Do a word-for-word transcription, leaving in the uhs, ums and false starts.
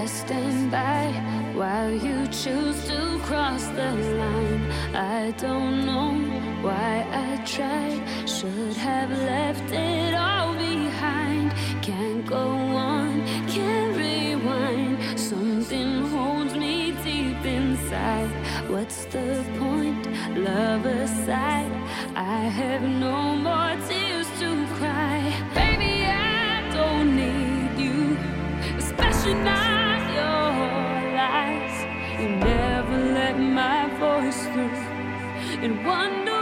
I stand by while you choose to cross the line. I don't know why I tried. Should have left it all behind. Can't go on, can't rewind. Something holds me deep inside. What's the point? Love aside, I have no more tears to cry. Baby, I don't need you, especially not your lies. You never let my voice through and wonder